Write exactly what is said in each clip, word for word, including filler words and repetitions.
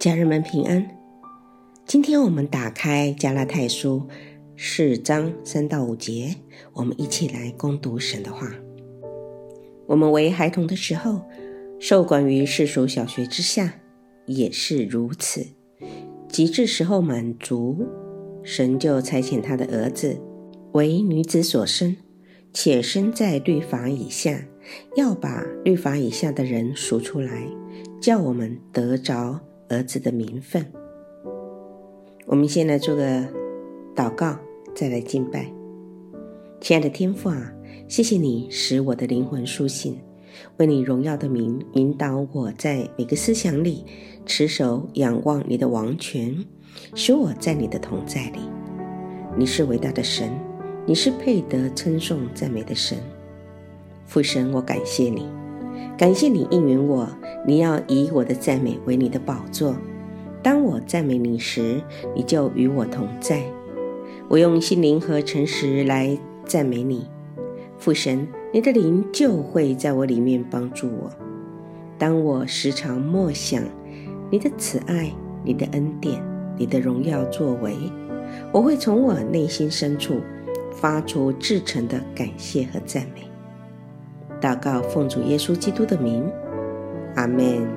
家人们平安。今天我们打开加拉太书四章三到五节，我们一起来攻读神的话。我们为孩童的时候，受管于世俗小学之下，也是如此。及至时候满足，神就差遣他的儿子为女子所生，且生在律法以下，要把律法以下的人赎出来，叫我们得着儿子的名分。我们先来做个祷告，再来敬拜。亲爱的天父啊，谢谢你使我的灵魂苏醒，为你荣耀的名引导我在每个思想里持守仰望你的王权，使我在你的同在里。你是伟大的神，你是配得称颂赞美的神。父神，我感谢你，感谢你应允我，你要以我的赞美为你的宝座。当我赞美你时，你就与我同在。我用心灵和诚实来赞美你，父神，你的灵就会在我里面帮助我。当我时常默想你的慈爱、你的恩典、你的荣耀作为，我会从我内心深处发出至诚的感谢和赞美。祷告奉主耶稣基督的名，阿们。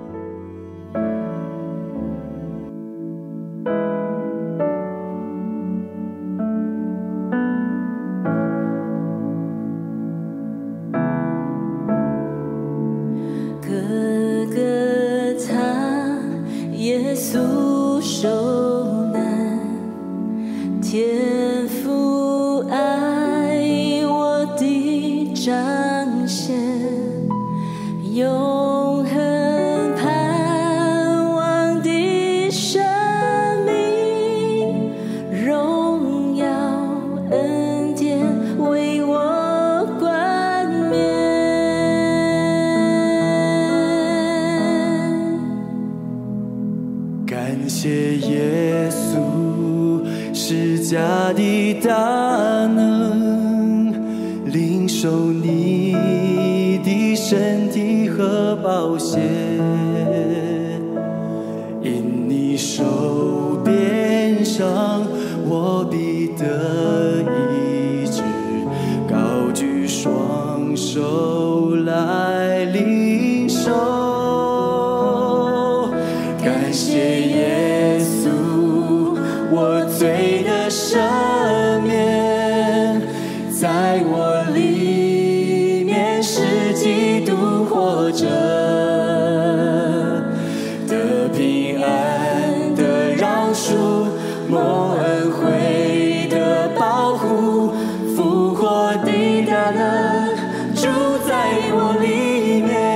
耶稣受难，天父爱我的彰显，永恒盼望的生命，荣耀恩典为我冠冕。 感谢耶稣施加的大能，领受你的身体和宝血，因你受鞭伤，我必得医治，高举双手来领受。感谢耶稣，我罪的赦免，在我里面是基督活着，得平安的饶恕，蒙恩惠的保护，复活的大能住在我里面。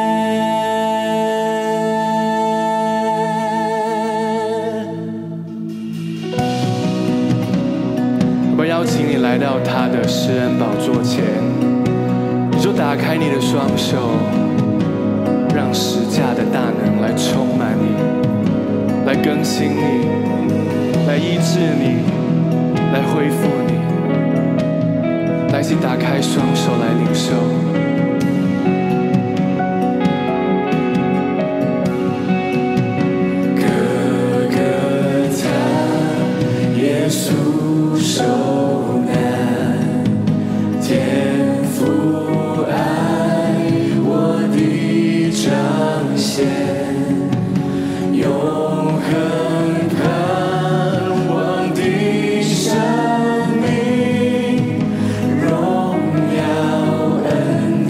我邀请你来到他的施恩宝座前，你就打开你的双手，让十架的大能来充满你，来更新你，来医治你，来恢复你。来，请打开双手来领受。哥哥他耶稣受难，天父爱我的彰显，永恒盼望的生命，荣耀恩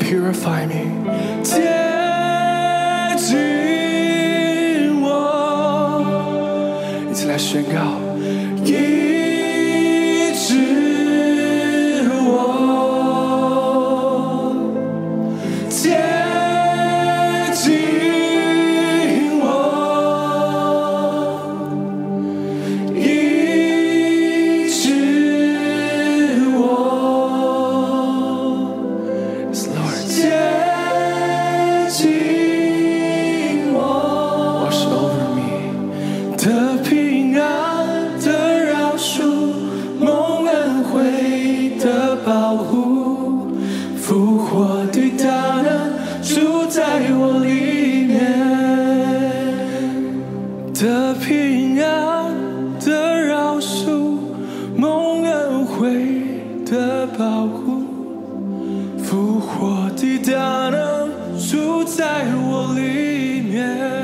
purify me， 洁净我，一起来宣告，医治我，洁净我，医治我。Yes, Lord， 洁净我 ，Wash over me， 的平安，的饶恕，蒙恩惠的保护，复活的大能住在我里面，的平安，的饶恕，蒙恩惠的保护，复活的大能住在我里面。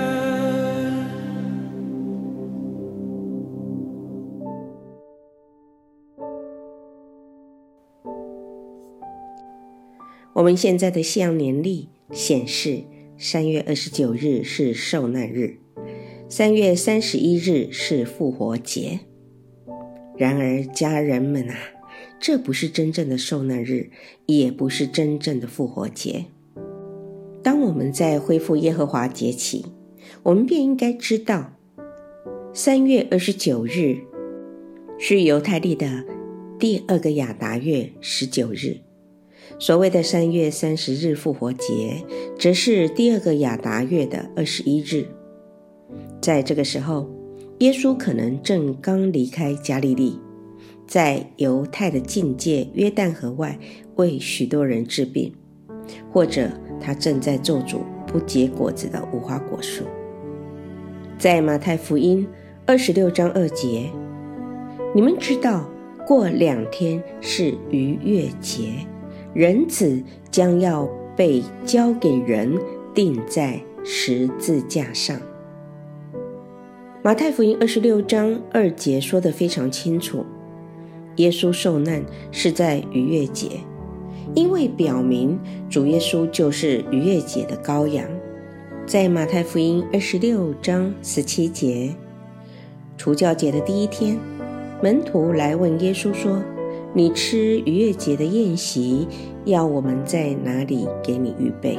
我们现在的西洋年历显示三月二十九日是受难日，三月三十一日是复活节。然而家人们啊，这不是真正的受难日，也不是真正的复活节。当我们在恢复耶和华节期，我们便应该知道三月二十九日是犹太历的第二个亚达月十九日，所谓的三月三十日复活节则是第二个亚达月的二十一日。在这个时候，耶稣可能正刚离开加利利，在犹太的境界约旦河外为许多人治病，或者他正在咒诅不结果子的无花果树。在马太福音二十六章二节，你们知道过两天是逾越节，人子将要被交给人，钉在十字架上。马太福音二十六章二节说得非常清楚，耶稣受难是在逾越节，因为表明主耶稣就是逾越节的羔羊。在马太福音二十六章十七节，除酵节的第一天，门徒来问耶稣说，你吃逾越节的宴席，要我们在哪里给你预备？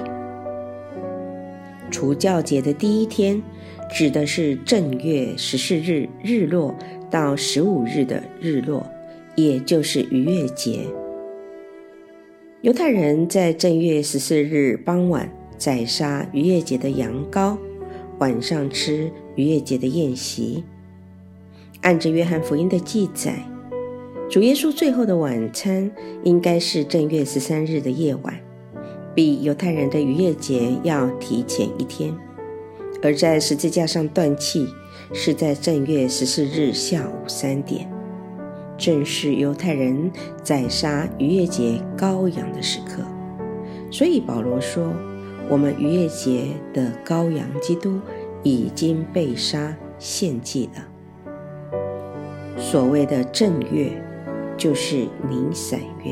除酵节的第一天指的是正月十四日日落到十五日的日落，也就是逾越节。犹太人在正月十四日傍晚宰杀逾越节的羊羔，晚上吃逾越节的宴席。按着约翰福音的记载，主耶稣最后的晚餐应该是正月十三日的夜晚，比犹太人的逾越节要提前一天。而在十字架上断气是在正月十四日下午三点，正是犹太人宰杀逾越节羔羊的时刻。所以保罗说，我们逾越节的羔羊基督已经被杀献祭了。所谓的正月就是尼散月。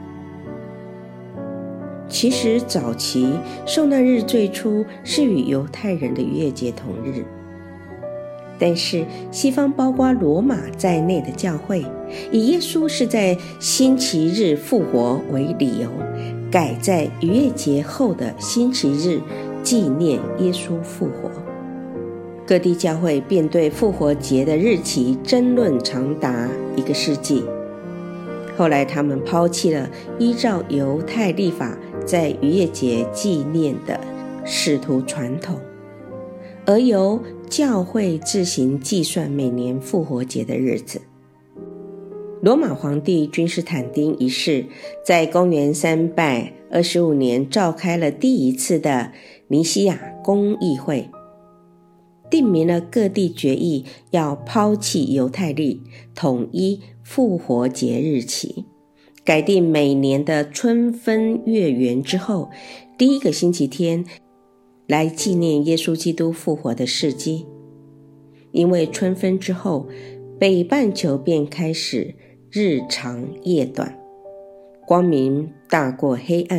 其实早期受难日最初是与犹太人的逾越节同日，但是西方包括罗马在内的教会以耶稣是在星期日复活为理由，改在逾越节后的星期日纪念耶稣复活。各地教会便对复活节的日期争论长达一个世纪。后来他们抛弃了依照犹太历法在逾越节纪念的使徒传统，而由教会自行计算每年复活节的日子。罗马皇帝君士坦丁一世在公元三百二十五年召开了第一次的尼西亚公议会，定明了各地决议要抛弃犹太历，统一复活节日期，改定每年的春分月圆之后第一个星期天来纪念耶稣基督复活的事迹。因为春分之后，北半球便开始日长夜短，光明大过黑暗，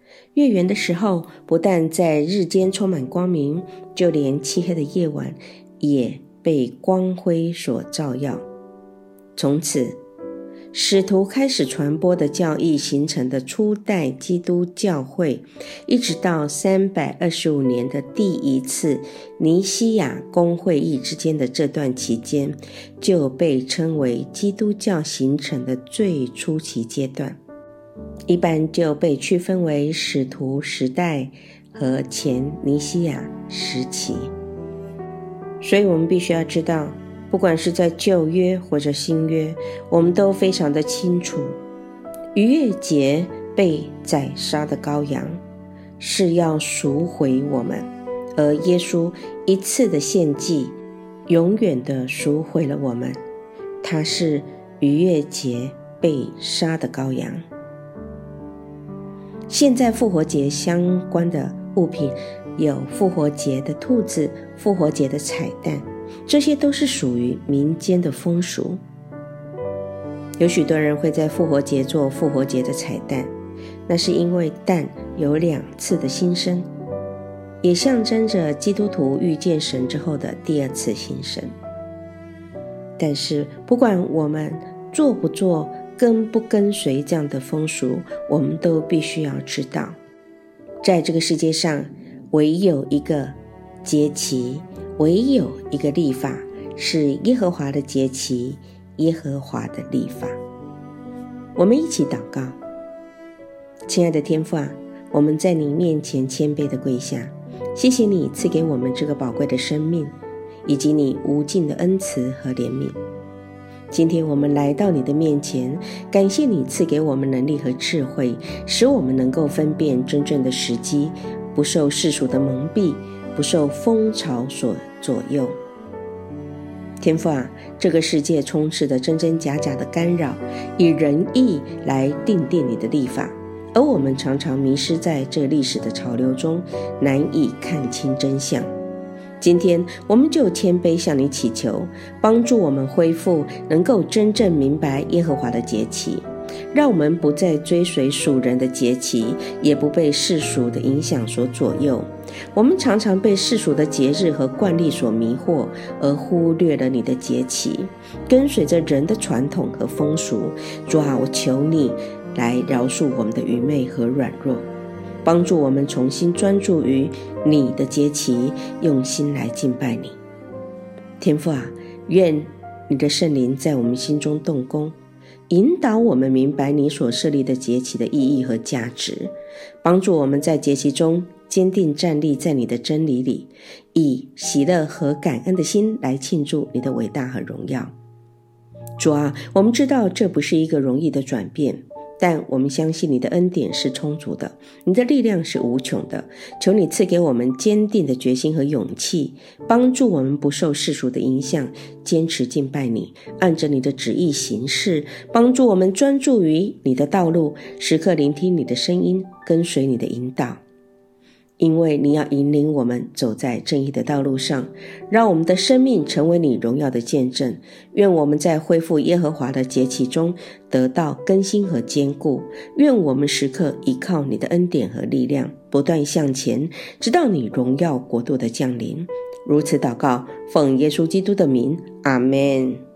月圆的时候，不但在日间充满光明，就连漆黑的夜晚也被光辉所照耀。从此，使徒开始传播的教义形成的初代基督教会，一直到三百二十五年的第一次尼西亚公会议之间的这段期间，就被称为基督教形成的最初期阶段，一般就被区分为使徒时代和前尼西亚时期。所以我们必须要知道，不管是在旧约或者新约，我们都非常的清楚，逾越节被宰杀的羔羊是要赎回我们，而耶稣一次的献祭永远的赎回了我们，他是逾越节被杀的羔羊。现在复活节相关的物品有复活节的兔子、复活节的彩蛋，这些都是属于民间的风俗。有许多人会在复活节做复活节的彩蛋，那是因为蛋有两次的新生，也象征着基督徒遇见神之后的第二次新生。但是不管我们做不做，跟不跟随这样的风俗，我们都必须要知道，在这个世界上唯有一个节期，唯有一个律法，是耶和华的节期，耶和华的律法。我们一起祷告。亲爱的天父啊，我们在你面前谦卑的跪下，谢谢你赐给我们这个宝贵的生命，以及你无尽的恩慈和怜悯。今天我们来到你的面前，感谢你赐给我们能力和智慧，使我们能够分辨真正的时机，不受世俗的蒙蔽，不受风潮所左右。天父啊，这个世界充斥着真真假假的干扰，以人意来定定你的律法，而我们常常迷失在这历史的潮流中，难以看清真相。今天我们就谦卑向你祈求，帮助我们恢复能够真正明白耶和华的节期，让我们不再追随属人的节期，也不被世俗的影响所左右。我们常常被世俗的节日和惯例所迷惑，而忽略了你的节期，跟随着人的传统和风俗。主啊，我求你来饶恕我们的愚昧和软弱，帮助我们重新专注于你的节期，用心来敬拜你。天父啊，愿你的圣灵在我们心中动工，引导我们明白你所设立的节期的意义和价值，帮助我们在节期中坚定站立在你的真理里，以喜乐和感恩的心来庆祝你的伟大和荣耀。主啊，我们知道这不是一个容易的转变，但我们相信你的恩典是充足的，你的力量是无穷的。求你赐给我们坚定的决心和勇气，帮助我们不受世俗的影响，坚持敬拜你，按着你的旨意行事，帮助我们专注于你的道路，时刻聆听你的声音，跟随你的引导。因为你要引领我们走在正义的道路上，让我们的生命成为你荣耀的见证。愿我们在恢复耶和华的节期中得到更新和坚固，愿我们时刻依靠你的恩典和力量，不断向前，直到你荣耀国度的降临。如此祷告，奉耶稣基督的名，阿们。